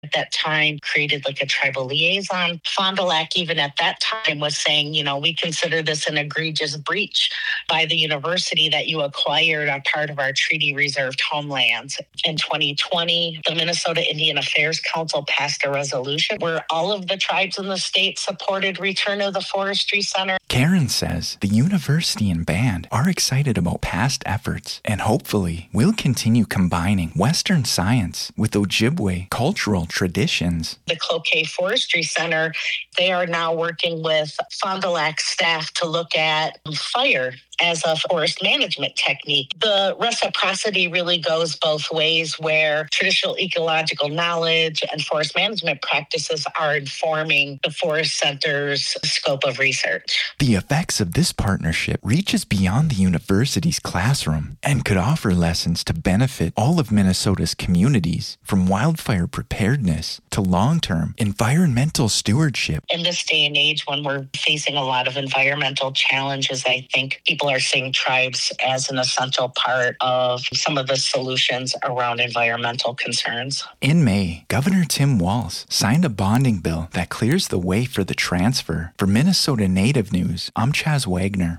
At that time, created like a tribal liaison. Fond du Lac, even at that time, was saying, we consider this an egregious breach by the university that you acquired a part of our treaty reserved homelands. In 2020, the Minnesota Indian Affairs Council passed a resolution where all of the tribes in the state supported return of the Forestry Center. Karen says the university and band are excited about past efforts and hopefully will continue combining Western science with Ojibwe cultural traditions. The Cloquet Forestry Center, they are now working with Fond du Lac staff to look at fire as a forest management technique. The reciprocity really goes both ways, where traditional ecological knowledge and forest management practices are informing the Forest Center's scope of research. The effects of this partnership reaches beyond the university's classroom and could offer lessons to benefit all of Minnesota's communities, from wildfire preparedness to long-term environmental stewardship. In this day and age, when we're facing a lot of environmental challenges, I think people are seeing tribes as an essential part of some of the solutions around environmental concerns. In May, Governor Tim Walz signed a bonding bill that clears the way for the transfer. For Minnesota Native News, I'm Chaz Wagner.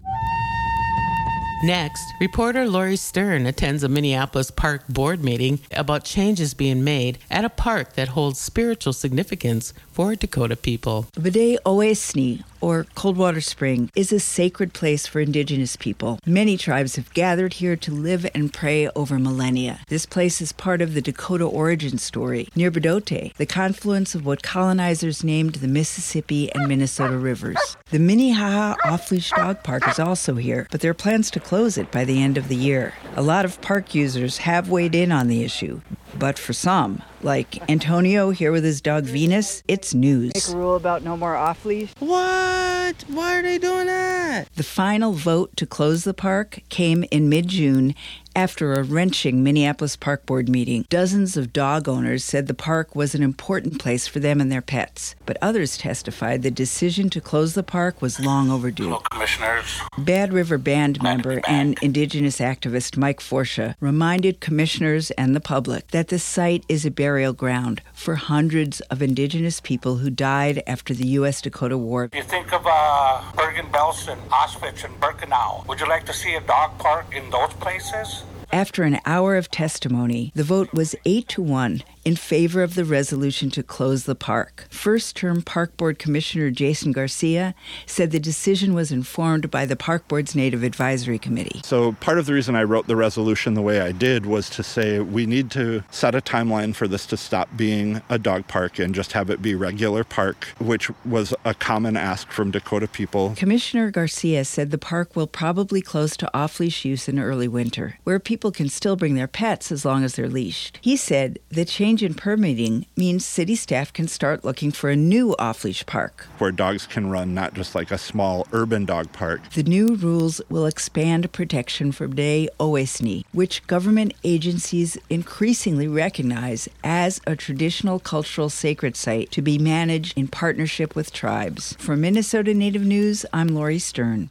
Next, reporter Lori Stern attends a Minneapolis Park board meeting about changes being made at a park that holds spiritual significance for Dakota people. Vide Oesni, or Coldwater Spring, is a sacred place for Indigenous people. Many tribes have gathered here to live and pray over millennia. This place is part of the Dakota origin story. Near Bedote, the confluence of what colonizers named the Mississippi and Minnesota rivers. The Minnehaha Off-Leash Dog Park is also here, but there are plans to close it by the end of the year. A lot of park users have weighed in on the issue, but for some, like Antonio here with his dog Venus, it's news. Make a rule about no more off-leash. What? Why are they doing that? The final vote to close the park came in mid-June after a wrenching Minneapolis Park Board meeting. Dozens of dog owners said the park was an important place for them and their pets, but others testified the decision to close the park was long overdue. Hello, commissioners. Bad River Band member and Indigenous activist Mike Forsha reminded commissioners and the public that the site is a burial ground for hundreds of Indigenous people who died after the U.S.-Dakota War. You think of Bergen-Belsen, Auschwitz, and Birkenau. Would you like to see a dog park in those places? After an hour of testimony, the vote was 8-1 in favor of the resolution to close the park. First-term Park Board Commissioner Jason Garcia said the decision was informed by the Park Board's Native Advisory Committee. So part of the reason I wrote the resolution the way I did was to say we need to set a timeline for this to stop being a dog park and just have it be regular park, which was a common ask from Dakota people. Commissioner Garcia said the park will probably close to off-leash use in early winter, where people can still bring their pets as long as they're leashed. He said the change in permitting means city staff can start looking for a new off-leash park, where dogs can run, not just like a small urban dog park. The new rules will expand protection for B'nai Oesni, which government agencies increasingly recognize as a traditional cultural sacred site to be managed in partnership with tribes. For Minnesota Native News, I'm Lori Stern.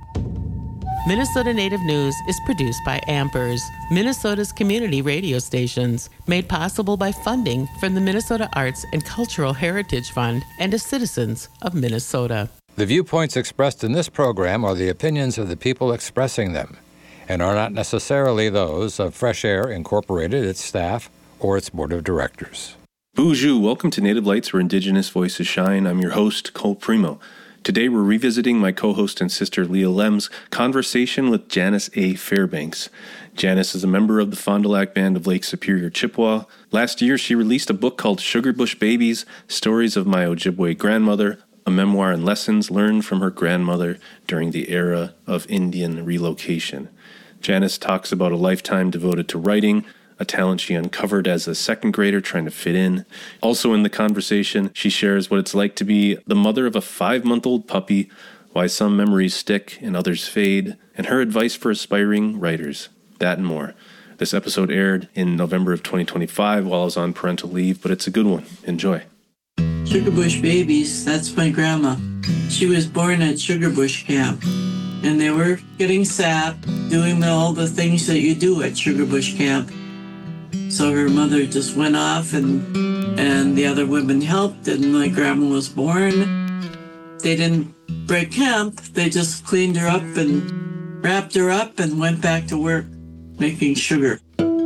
Minnesota Native News is produced by Ampers, Minnesota's community radio stations, made possible by funding from the Minnesota Arts and Cultural Heritage Fund and as citizens of Minnesota. The viewpoints expressed in this program are the opinions of the people expressing them and are not necessarily those of Fresh Air Incorporated, its staff, or its board of directors. Bonjour, welcome to Native Lights, where Indigenous voices shine. I'm your host, Cole Primo. Today we're revisiting my co-host and sister Leah Lem's conversation with Janice A. Fairbanks. Janice is a member of the Fond du Lac Band of Lake Superior, Chippewa. Last year she released a book called Sugar Bush Babies, Stories of My Ojibwe Grandmother, a memoir and lessons learned from her grandmother during the era of Indian relocation. Janice talks about a lifetime devoted to writing, a talent she uncovered as a second grader trying to fit in. Also in the conversation, she shares what it's like to be the mother of a 5-month-old puppy, why some memories stick and others fade, and her advice for aspiring writers. That and more. This episode aired in November of 2025 while I was on parental leave, but it's a good one. Enjoy. Sugar Bush Babies, that's my grandma. She was born at Sugar Bush Camp, and they were getting sap, doing all the things that you do at Sugar Bush Camp. So her mother just went off and and the other women helped, and my grandma was born. They didn't break camp. They just cleaned her up and wrapped her up and went back to work making sugar.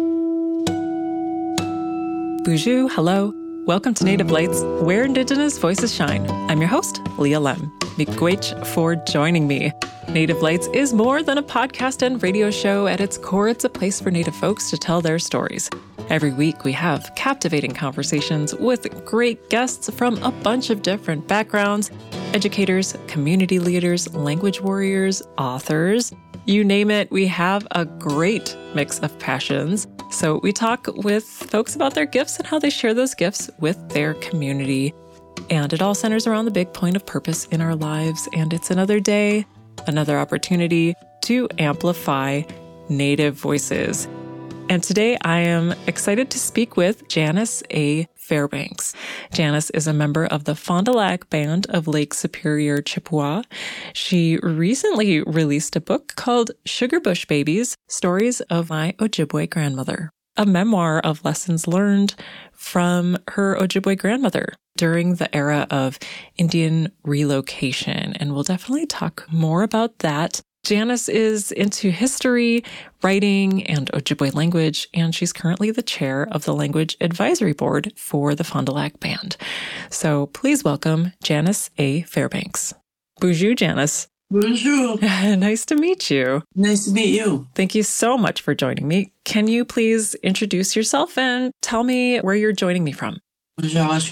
Bonjour, hello. Welcome to Native Lights, where Indigenous voices shine. I'm your host, Leah Lem. Miigwech for joining me. Native Lights is more than a podcast and radio show. At its core, it's a place for Native folks to tell their stories. Every week, we have captivating conversations with great guests from a bunch of different backgrounds, educators, community leaders, language warriors, authors. You name it, we have a great mix of passions. So we talk with folks about their gifts and how they share those gifts with their community. And it all centers around the big point of purpose in our lives. And it's another day, another opportunity to amplify Native voices. And today I am excited to speak with Janice A. Fairbanks. Janice is a member of the Fond du Lac Band of Lake Superior, Chippewa. She recently released a book called Sugar Bush Babies, Stories of My Ojibwe Grandmother, a memoir of lessons learned from her Ojibwe grandmother during the era of Indian relocation. And we'll definitely talk more about that. Janice is into history, writing, and Ojibwe language, and she's currently the chair of the Language Advisory Board for the Fond du Lac Band. So please welcome Janice A. Fairbanks. Bonjour, Janice. Bonjour. Nice to meet you. Nice to meet you. Thank you so much for joining me. Can you please introduce yourself and tell me where you're joining me from? Indigenous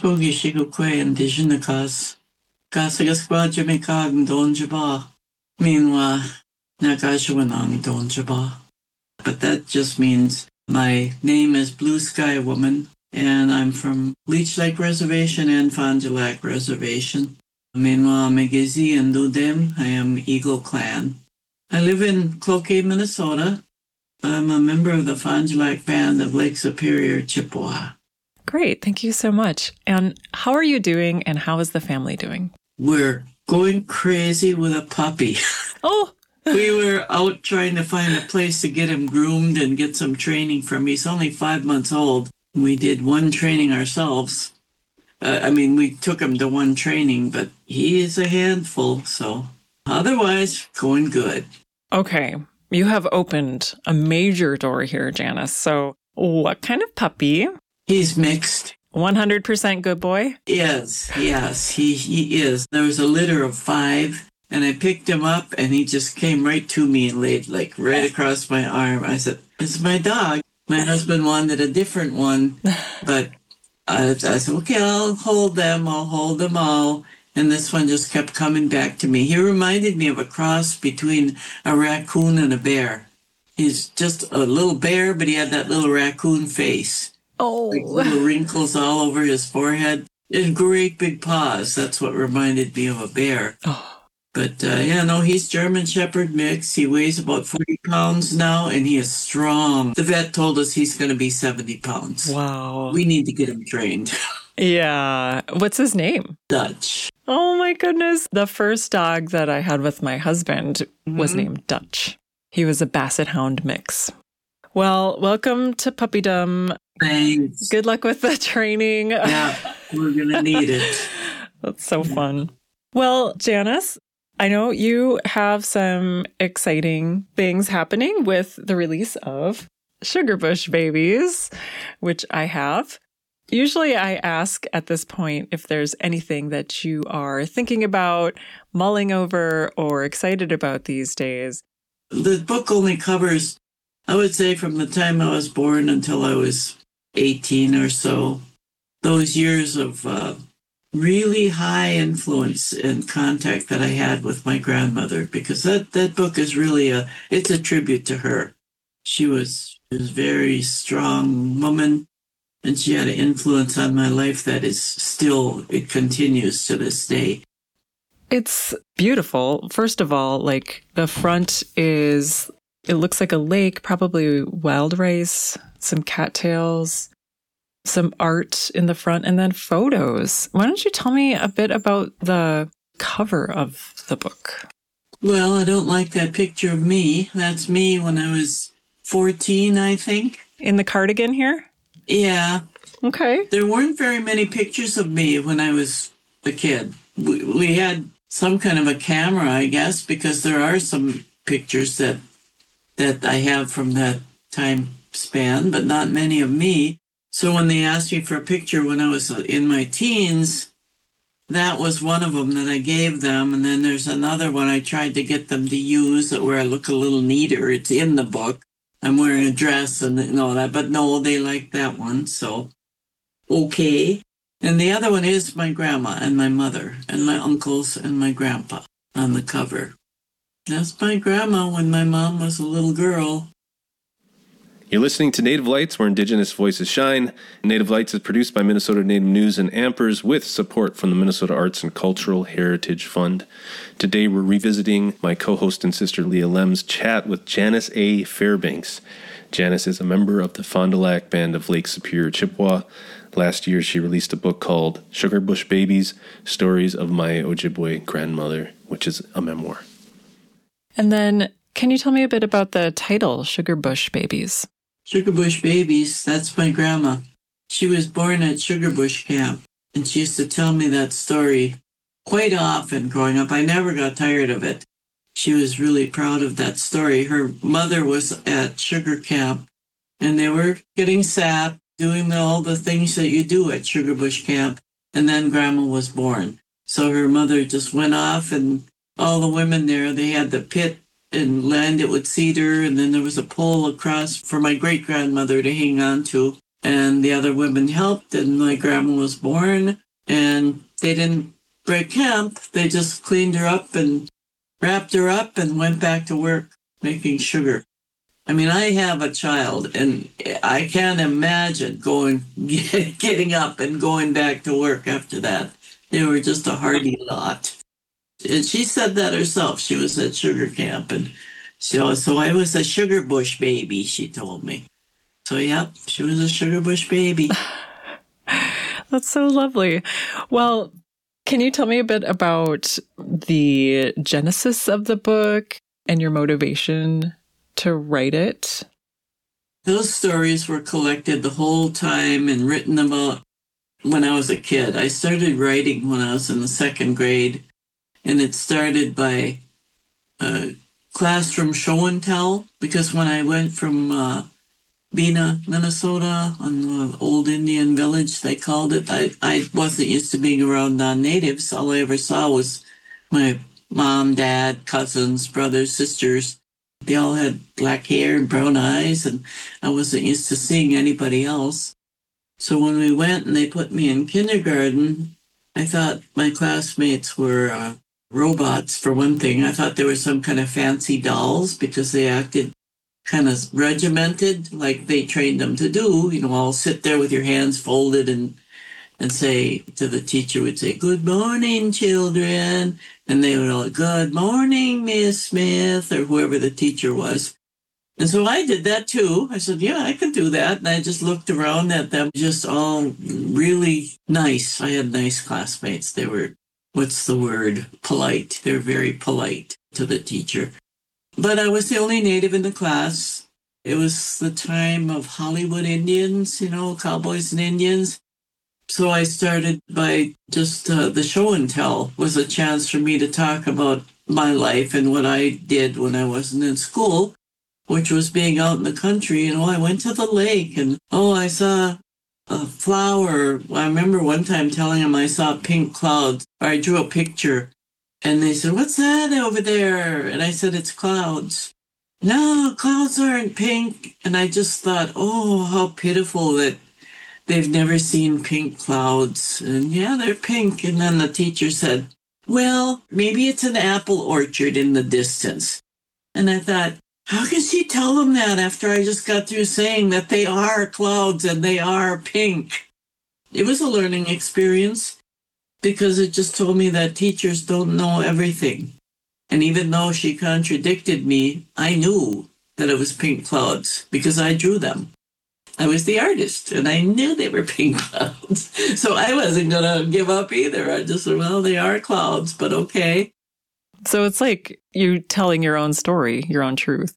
Meanwhile, but that just means my name is Blue Sky Woman, and I'm from Leech Lake Reservation and Fond du Lac Reservation. Meanwhile, Megizi and Ludem, I am Eagle Clan. I live in Cloquet, Minnesota. I'm a member of the Fond du Lac Band of Lake Superior, Chippewa. Great, thank you so much. And how are you doing, and how is the family doing? We're going crazy with a puppy. Oh! We were out trying to find a place to get him groomed and get some training from him. He's only 5 months old. We did one training ourselves. We took him to one training, but he is a handful. So otherwise, going good. Okay. You have opened a major door here, Janice. So what kind of puppy? He's mixed. 100% good boy? Yes, he is. There was a litter of 5. And I picked him up, and he just came right to me and laid right across my arm. I said, "It's my dog." My husband wanted a different one, but I said, "Okay, I'll hold them. I'll hold them all." And this one just kept coming back to me. He reminded me of a cross between a raccoon and a bear. He's just a little bear, but he had that little raccoon face. Oh, little wrinkles all over his forehead and great big paws. That's what reminded me of a bear. Oh. But, he's German Shepherd mix. He weighs about 40 pounds now, and he is strong. The vet told us he's going to be 70 pounds. Wow. We need to get him trained. Yeah. What's his name? Dutch. Oh, my goodness. The first dog that I had with my husband was named Dutch. He was a Basset Hound mix. Well, welcome to puppydom. Thanks. Good luck with the training. Yeah, we're going to need it. That's so fun. Well, Janice, I know you have some exciting things happening with the release of Sugar Bush Babies, which I have. Usually I ask at this point if there's anything that you are thinking about, mulling over, or excited about these days. The book only covers, I would say, from the time I was born until I was 18 or so, those years of really high influence and contact that I had with my grandmother, because that book is really it's a tribute to her. She was a very strong woman, and she had an influence on my life that it continues to this day. It's beautiful. First of all, the front it looks like a lake, probably wild rice, some cattails, some art in the front, and then photos. Why don't you tell me a bit about the cover of the book? Well, I don't like that picture of me. That's me when I was 14, I think. In the cardigan here? Yeah. Okay. There weren't very many pictures of me when I was a kid. We had some kind of a camera, I guess, because there are some pictures that I have from that time span, but not many of me. So when they asked me for a picture when I was in my teens, that was one of them that I gave them. And then there's another one I tried to get them to use where I look a little neater. It's in the book. I'm wearing a dress and all that, but no, they like that one. So, okay. And the other one is my grandma and my mother and my uncles and my grandpa on the cover. That's my grandma when my mom was a little girl. You're listening to Native Lights, where Indigenous voices shine. Native Lights is produced by Minnesota Native News and Ampers with support from the Minnesota Arts and Cultural Heritage Fund. Today we're revisiting my co-host and sister Leah Lem's chat with Janice A. Fairbanks. Janice is a member of the Fond du Lac Band of Lake Superior Chippewa. Last year she released a book called Sugar Bush Babies, Stories of My Ojibwe Grandmother, which is a memoir. And then, can you tell me a bit about the title, Sugar Bush Babies? Sugar Bush Babies, that's my grandma. She was born at Sugar Bush Camp, and she used to tell me that story quite often growing up. I never got tired of it. She was really proud of that story. Her mother was at Sugar Camp, and they were getting sap, doing all the things that you do at Sugar Bush Camp, and then Grandma was born. So her mother just went off, and all the women there, they had the pit and lined it with cedar, and then there was a pole across for my great-grandmother to hang on to, and the other women helped, and my grandma was born, and they didn't break camp. They just cleaned her up and wrapped her up and went back to work making sugar. I mean, I have a child, and I can't imagine getting up and going back to work after that. They were just a hardy lot. And she said that herself. She was at Sugar Camp, and so I was a Sugar Bush baby, she told me. So, yep, she was a Sugar Bush baby. That's so lovely. Well, can you tell me a bit about the genesis of the book and your motivation to write it? Those stories were collected the whole time and written about when I was a kid. I started writing when I was in the second grade. And it started by a classroom show and tell, because when I went from Bena, Minnesota, on the old Indian village, they called it, I wasn't used to being around non-natives. All I ever saw was my mom, dad, cousins, brothers, sisters. They all had black hair and brown eyes, and I wasn't used to seeing anybody else. So when we went and they put me in kindergarten, I thought my classmates were robots, for one thing. I thought they were some kind of fancy dolls because they acted kind of regimented, like they trained them to do. You know, all sit there with your hands folded and say to the teacher, would say, "Good morning, children." And they would all, "Good morning, Miss Smith," or whoever the teacher was. And so I did that too. I said, yeah, I could do that. And I just looked around at them, just all really nice. I had nice classmates. They were, what's the word? Polite. They're very polite to the teacher. But I was the only Native in the class. It was the time of Hollywood Indians, you know, cowboys and Indians. So I started by just the show and tell was a chance for me to talk about my life and what I did when I wasn't in school, which was being out in the country. You know, I went to the lake and, I saw a flower. I remember one time telling them I saw pink clouds, or I drew a picture. And they said, "What's that over there?" And I said, "It's clouds." "No, clouds aren't pink." And I just thought, oh, how pitiful that they've never seen pink clouds. And yeah, they're pink. And then the teacher said, "Well, maybe it's an apple orchard in the distance." And I thought, how can she tell them that after I just got through saying that they are clouds and they are pink? It was a learning experience because it just told me that teachers don't know everything. And even though she contradicted me, I knew that it was pink clouds because I drew them. I was the artist and I knew they were pink clouds. So I wasn't going to give up either. I just said, well, they are clouds, but okay. So it's like you telling your own story, your own truth.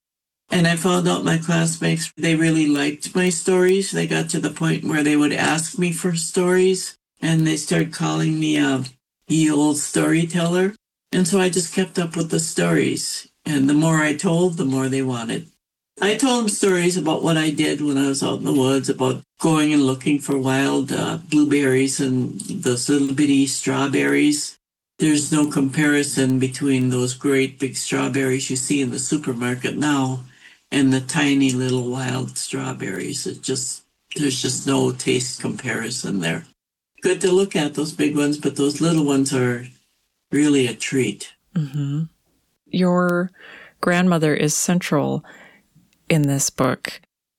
And I found out my classmates, they really liked my stories. They got to the point where they would ask me for stories, and they started calling me the old storyteller. And so I just kept up with the stories. And the more I told, the more they wanted. I told them stories about what I did when I was out in the woods, about going and looking for wild blueberries and those little bitty strawberries. There's no comparison between those great big strawberries you see in the supermarket now and the tiny little wild strawberries. There's just no taste comparison there. Good to look at, those big ones, but those little ones are really a treat. Mm-hmm. Your grandmother is central in this book.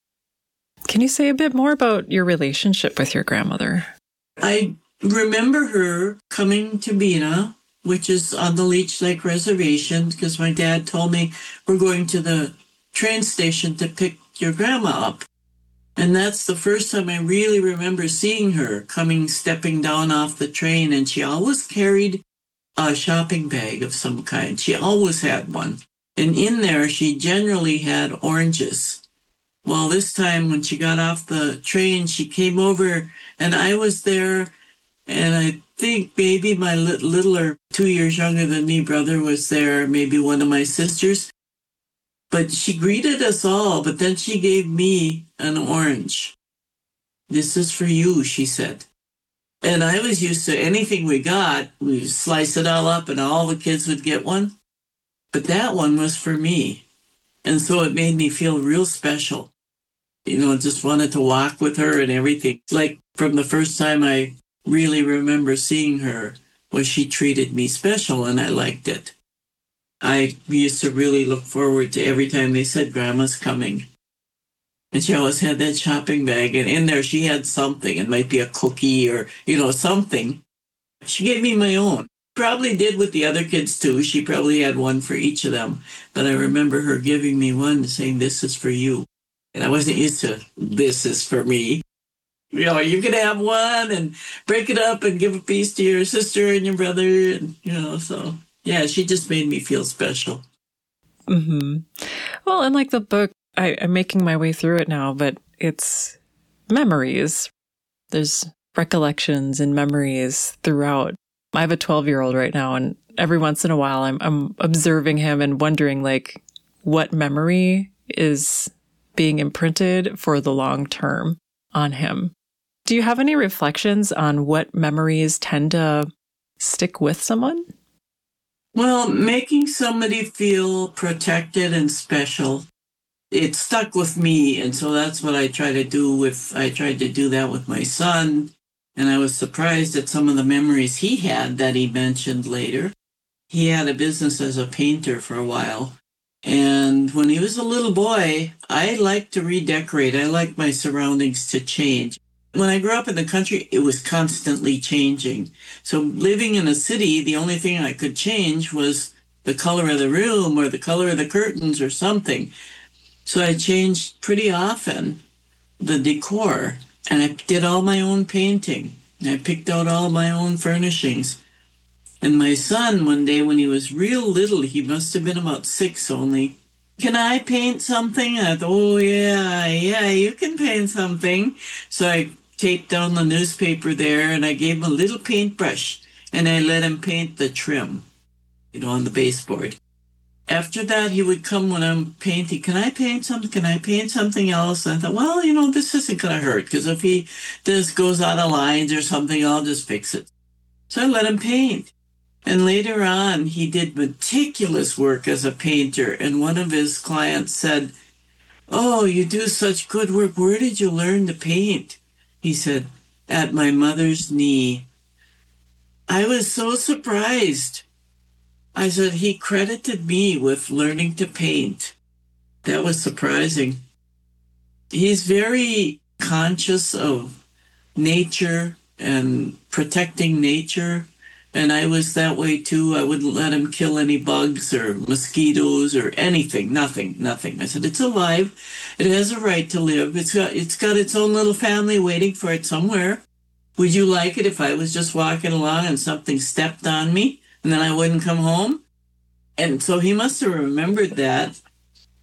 Can you say a bit more about your relationship with your grandmother? I remember her coming to Bena, which is on the Leech Lake Reservation, because my dad told me we're going to the train station to pick your grandma up. And that's the first time I really remember seeing her stepping down off the train, and she always carried a shopping bag of some kind. She always had one. And in there, she generally had oranges. Well, this time when she got off the train, she came over and I was there. And I think maybe my littler, 2 years younger than me, brother was there, maybe one of my sisters. But she greeted us all, but then she gave me an orange. "This is for you," she said. And I was used to anything we got, we slice it all up and all the kids would get one. But that one was for me. And so it made me feel real special. Just wanted to walk with her and everything. Like from the first time I really remember seeing her, was she treated me special, and I liked it. I used to really look forward to every time they said Grandma's coming. And she always had that shopping bag, and in there she had something. It might be a cookie or, something. She gave me my own. Probably did with the other kids too. She probably had one for each of them. But I remember her giving me one and saying, "This is for you." And I wasn't used to, "This is for me." You could have one and break it up and give a piece to your sister and your brother. And, so yeah, she just made me feel special. Mm-hmm. Well, and like the book, I'm making my way through it now, but it's memories. There's recollections and memories throughout. I have a 12-year-old right now, and every once in a while I'm observing him and wondering, like, what memory is being imprinted for the long term on him. Do you have any reflections on what memories tend to stick with someone? Well, making somebody feel protected and special, it stuck with me. And so that's what I try to do I tried to do that with my son. And I was surprised at some of the memories he had that he mentioned later. He had a business as a painter for a while. And when he was a little boy, I liked to redecorate. I liked my surroundings to change. When I grew up in the country, it was constantly changing. So living in a city, the only thing I could change was the color of the room or the color of the curtains or something. So I changed pretty often the decor. And I did all my own painting. And I picked out all my own furnishings. And my son, one day when he was real little, he must have been about 6 only, "Can I paint something?" I thought, "Oh, yeah, you can paint something." So I taped down the newspaper there, and I gave him a little paintbrush. And I let him paint the trim, on the baseboard. After that, he would come when I'm painting, "Can I paint something? Can I paint something else?" And I thought, well, this isn't going to hurt, because if he just goes out of lines or something, I'll just fix it. So I let him paint. And later on, he did meticulous work as a painter. And one of his clients said, "Oh, you do such good work. Where did you learn to paint?" He said, "At my mother's knee." I was so surprised. I said, he credited me with learning to paint. That was surprising. He's very conscious of nature and protecting nature. And I was that way too. I wouldn't let him kill any bugs or mosquitoes or anything. Nothing. I said, "It's alive. It has a right to live. It's got its own little family waiting for it somewhere. Would you like it if I was just walking along and something stepped on me and then I wouldn't come home?" And so he must have remembered that.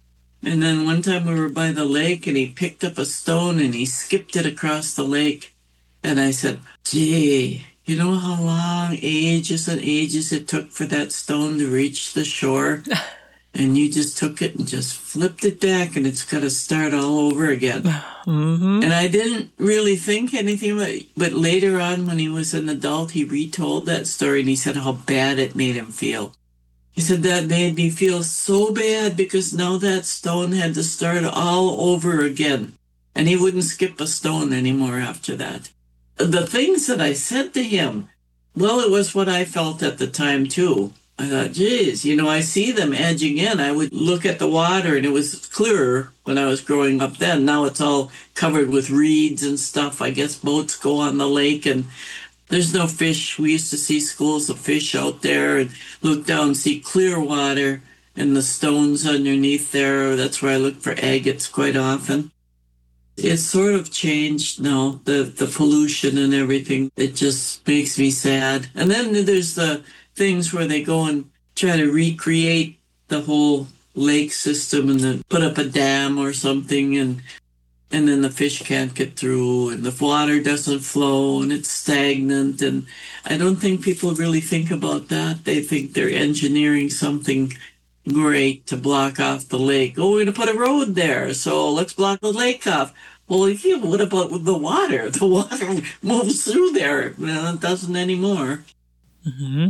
And then one time we were by the lake and he picked up a stone and he skipped it across the lake. And I said, gee, you know how long, ages and ages it took for that stone to reach the shore? And you just took it and just flipped it back and it's got to start all over again. Mm-hmm. And I didn't really think anything about it. But later on, when he was an adult, he retold that story and he said how bad it made him feel. He said that made me feel so bad because now that stone had to start all over again. And he wouldn't skip a stone anymore after that. The things that I said to him, well, it was what I felt at the time too. I thought, geez, you know, I see them edging in. I would look at the water and it was clearer when I was growing up then. Now it's all covered with reeds and stuff. I guess boats go on the lake and there's no fish. We used to see schools of fish out there and look down and see clear water and the stones underneath there. That's where I look for agates quite often. It's sort of changed now, the pollution and everything. It just makes me sad. And then there's the things where they go and try to recreate the whole lake system and then put up a dam or something and then the fish can't get through and the water doesn't flow and it's stagnant. And I don't think people really think about that. They think they're engineering something great to block off the lake. Oh, we're going to put a road there, so let's block the lake off. Well, yeah, what about with the water? The water moves through there. Well, it doesn't anymore. Mm-hmm.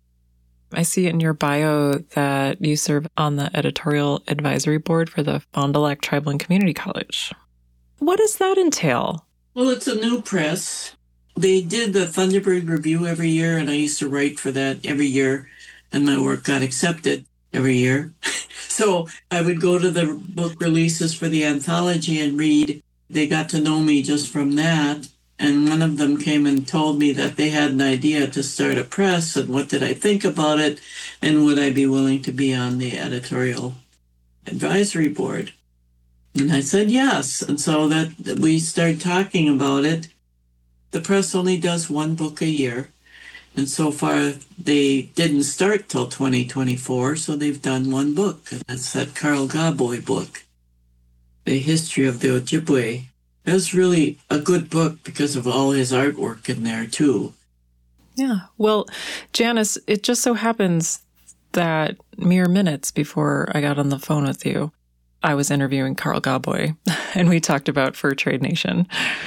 I see in your bio that you serve on the editorial advisory board for the Fond du Lac Tribal and Community College. What does that entail? Well, it's a new press. They did the Thunderbird Review every year, and I used to write for that every year, and my work got accepted every year. So I would go to the book releases for the anthology and read. They got to know me just from that. And one of them came and told me that they had an idea to start a press and what did I think about it and would I be willing to be on the editorial advisory board? And I said yes. And so that we started talking about it. The press only does one book a year. And so far they didn't start till 2024, so they've done one book. And that's that Carl Gaboy book, The History of the Ojibwe. That's really a good book because of all his artwork in there, too. Yeah. Well, Janice, it just so happens that mere minutes before I got on the phone with you, I was interviewing Carl Gaboy, and we talked about Fur Trade Nation.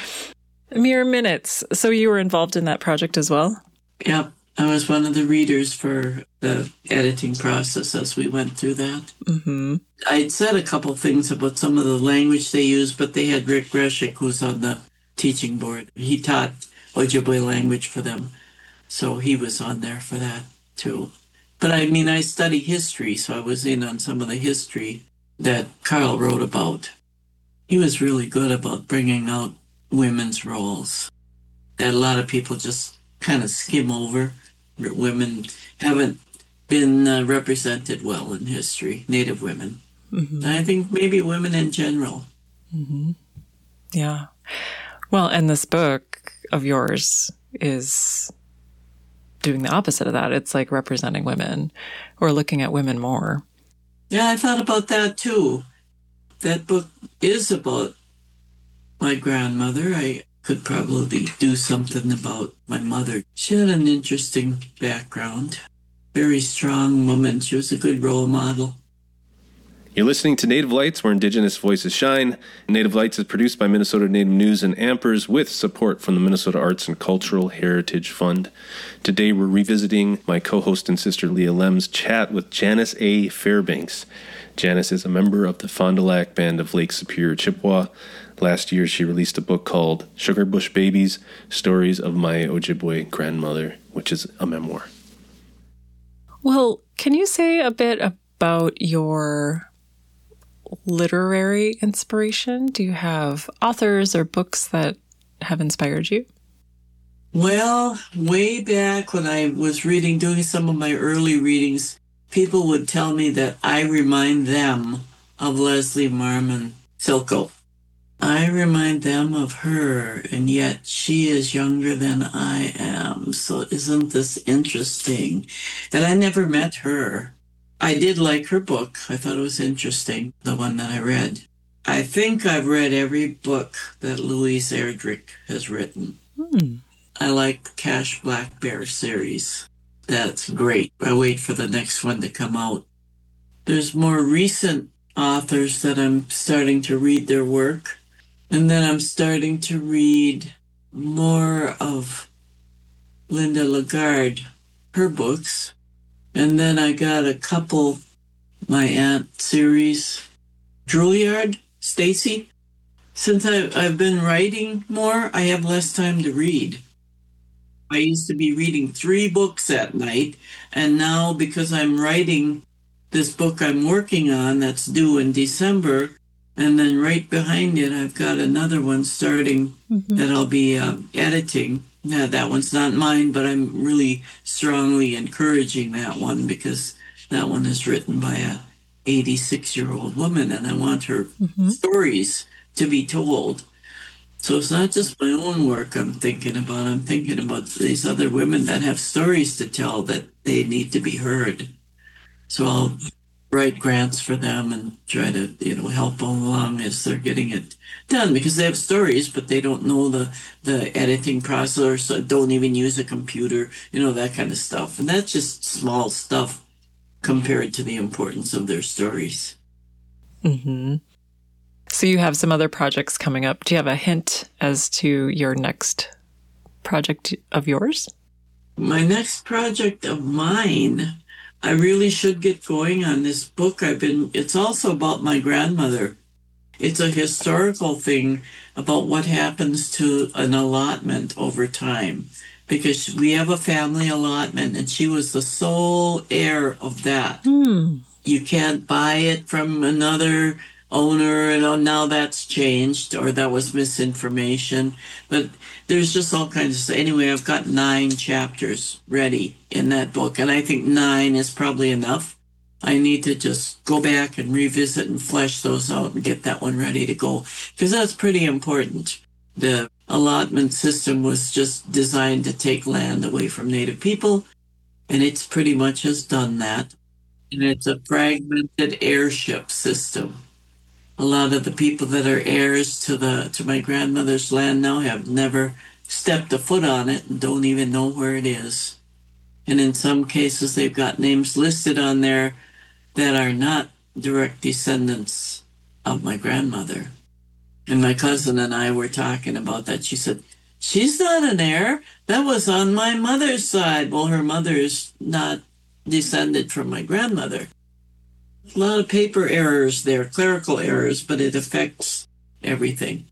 Mere minutes. So you were involved in that project as well? Yep. I was one of the readers for the editing process as we went through that. Mm-hmm. I'd said a couple things about some of the language they used, but they had Rick Greshik, who's on the teaching board. He taught Ojibwe language for them, so he was on there for that, too. But I mean, I study history, so I was in on some of the history that Carl wrote about. He was really good about bringing out women's roles that a lot of people just kind of skim over. Women haven't been represented well in history, Native women. Mm-hmm. I think maybe women in general. Mm-hmm. Yeah. Well, and this book of yours is doing the opposite of that. It's like representing women or looking at women more. Yeah, I thought about that too. That book is about my grandmother. I could probably do something about my mother. She had an interesting background. Very strong woman. She was a good role model. You're listening to Native Lights, where Indigenous voices shine. Native Lights is produced by Minnesota Native News and Ampers with support from the Minnesota Arts and Cultural Heritage Fund. Today we're revisiting my co-host and sister Leah Lem's chat with Janice A. Fairbanks. Janice is a member of the Fond du Lac Band of Lake Superior Chippewa. Last year, she released a book called Sugar Bush Babies, Stories of My Ojibwe Grandmother, which is a memoir. Well, can you say a bit about your literary inspiration? Do you have authors or books that have inspired you? Well, way back when I was doing some of my early readings, people would tell me that I remind them of Leslie Marmon Silko. I remind them of her, and yet she is younger than I am. So isn't this interesting? That I never met her. I did like her book. I thought it was interesting, the one that I read. I think I've read every book that Louise Erdrich has written. I like the Cash Black Bear series. That's great. I wait for the next one to come out. There's more recent authors that I'm starting to read their work. And then I'm starting to read more of Linda Lagarde, her books. And then I got a couple, my aunt series, Drouillard, Stacy. Since I've been writing more, I have less time to read. I used to be reading 3 books at night, and now because I'm writing this book I'm working on that's due in December, and then right behind it I've got another one starting that I'll be editing. Yeah, that one's not mine, but I'm really strongly encouraging that one because that one is written by a 86-year-old woman, and I want her stories to be told. So it's not just my own work I'm thinking about. I'm thinking about these other women that have stories to tell that they need to be heard. So I'll write grants for them and try to, help them along as they're getting it done, because they have stories, but they don't know the editing process, or don't even use a computer, that kind of stuff. And that's just small stuff compared to the importance of their stories. So you have some other projects coming up. Do you have a hint as to your next project of yours? My next project of mine, I really should get going on this book. It's also about my grandmother. It's a historical thing about what happens to an allotment over time, because we have a family allotment and she was the sole heir of that. You can't buy it from another owner, and now that's changed, or that was misinformation. But there's just all kinds of stuff. Anyway, I've got 9 chapters ready in that book, and I think 9 is probably enough. I need to just go back and revisit and flesh those out and get that one ready to go, because that's pretty important. The allotment system was just designed to take land away from Native people, and it's pretty much has done that. And it's a fragmented heirship system. A lot of the people that are heirs to my grandmother's land now have never stepped a foot on it and don't even know where it is. And in some cases, they've got names listed on there that are not direct descendants of my grandmother. And my cousin and I were talking about that. She said, she's not an heir. That was on my mother's side. Well, her mother is not descended from my grandmother. A lot of paper errors there, clerical errors, but it affects everything.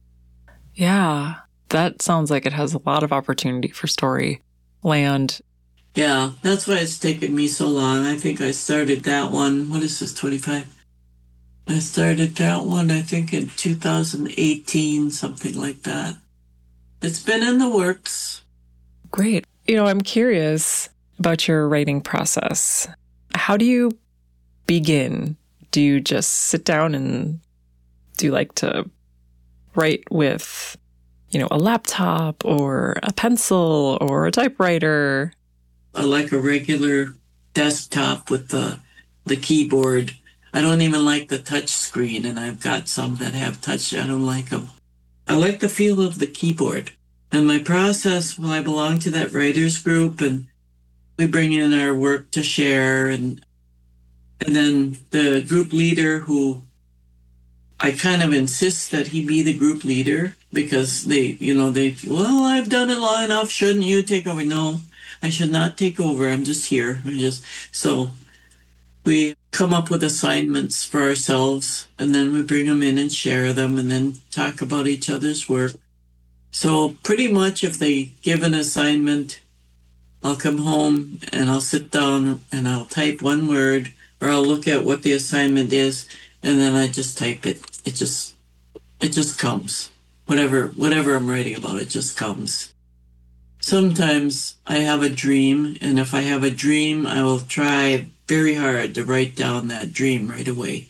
Yeah, that sounds like it has a lot of opportunity for story land. Yeah, that's why it's taken me so long. I think I started that one, what is this, 25? I started that one, I think, in 2018, something like that. It's been in the works. Great. I'm curious about your writing process. How do you begin? Do you just sit down and do you like to write with, a laptop or a pencil or a typewriter? I like a regular desktop with the keyboard. I don't even like the touch screen, and I've got some that have touch. I don't like them. I like the feel of the keyboard. And my process, I belong to that writers group, and we bring in our work to share, and then the group leader, who I kind of insist that he be the group leader, because I've done it long enough. Shouldn't you take over? No, I should not take over. I'm just here. So we come up with assignments for ourselves, and then we bring them in and share them, and then talk about each other's work. So pretty much if they give an assignment, I'll come home and I'll sit down and I'll type one word, or I'll look at what the assignment is, and then I just type it. It just comes. Whatever I'm writing about, it just comes. Sometimes I have a dream, and if I have a dream, I will try very hard to write down that dream right away.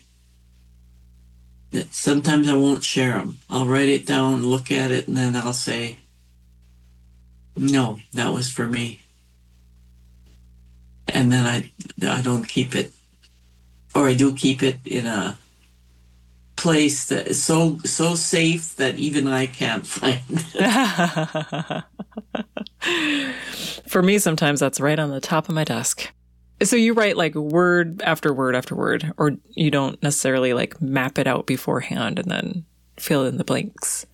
Sometimes I won't share them. I'll write it down, look at it, and then I'll say, no, that was for me. And then I don't keep it or I do keep it in a place that is so safe that even I can't find it. For me, sometimes that's right on the top of my desk. So you write like word after word after word, or you don't necessarily like map it out beforehand and then fill in the blanks?